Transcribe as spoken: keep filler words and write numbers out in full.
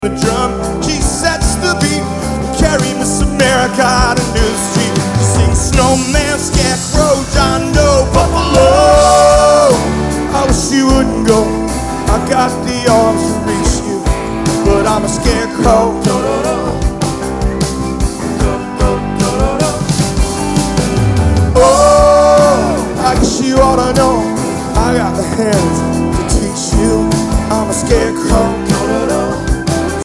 the drum, she sets the beat. Carry Miss America out into the street. She sings snowman, scarecrow, John Doe, buffalo. I wish you wouldn't go. I got the arms to reach you, but I'm a scarecrow. Oh, I guess you ought to know I got the hands to teach you. I'm a scarecrow.